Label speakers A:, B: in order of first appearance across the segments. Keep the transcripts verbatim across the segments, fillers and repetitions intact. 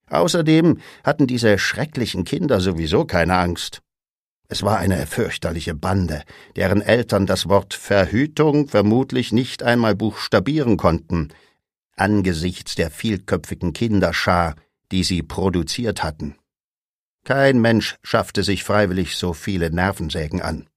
A: Außerdem hatten diese schrecklichen Kinder sowieso keine Angst. Es war eine fürchterliche Bande, deren Eltern das Wort Verhütung vermutlich nicht einmal buchstabieren konnten, angesichts der vielköpfigen Kinderschar, die sie produziert hatten. Kein Mensch schaffte sich freiwillig so viele Nervensägen an.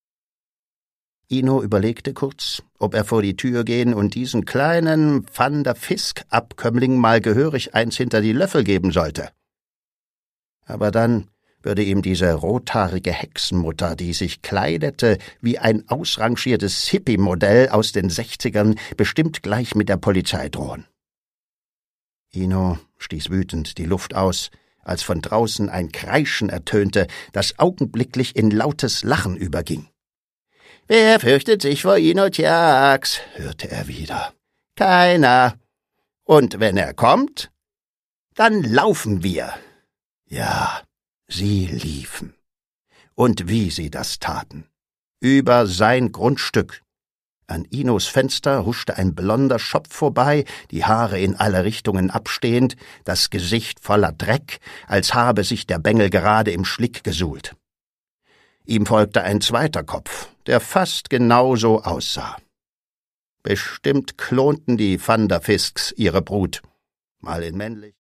A: Ino überlegte kurz, ob er vor die Tür gehen und diesen kleinen Van der Fisk-Abkömmling mal gehörig eins hinter die Löffel geben sollte. Aber dann würde ihm diese rothaarige Hexenmutter, die sich kleidete wie ein ausrangiertes Hippie-Modell aus den Sechzigern, bestimmt gleich mit der Polizei drohen. Ino stieß wütend die Luft aus, als von draußen ein Kreischen ertönte, das augenblicklich in lautes Lachen überging. »Wer fürchtet sich vor Ino Tjax?« hörte er wieder. »Keiner. Und wenn er kommt, dann laufen wir.« Ja, sie liefen. Und wie sie das taten. Über sein Grundstück. An Inos Fenster huschte ein blonder Schopf vorbei, die Haare in alle Richtungen abstehend, das Gesicht voller Dreck, als habe sich der Bengel gerade im Schlick gesuhlt. Ihm folgte ein zweiter Kopf, der fast genauso aussah. Bestimmt klonten die Van der Fisks ihre Brut, mal in männlich,